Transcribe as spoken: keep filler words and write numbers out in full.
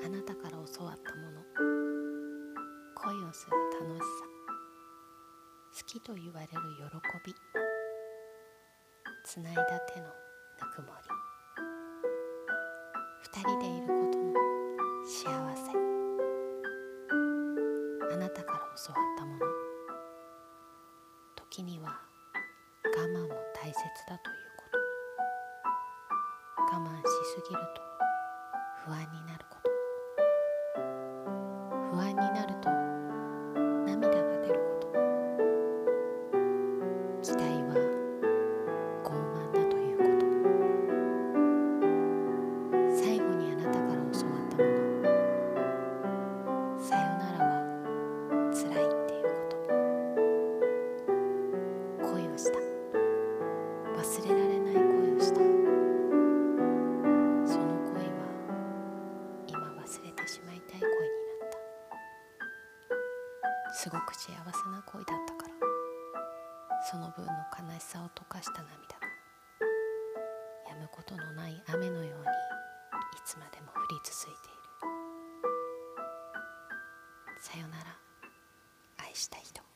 あなたから教わったもの、恋をする楽しさ、好きと言われる喜び、つないだ手のぬくもり、二人でいることの幸せ、あなたから教わったもの、時には我慢も大切だということ、我慢しすぎると不安になること、不安になると涙が出ること、期待は傲慢だということ、最後にあなたから教わったもの、さよならはつらいっていうこと、恋をした、忘れられない恋をした、その恋は今忘れてしまいたい恋になった。すごく幸せな恋だったから、その分の悲しさを溶かした涙が止むことのない雨のようにいつまでも降り続いている。さよなら、愛した人。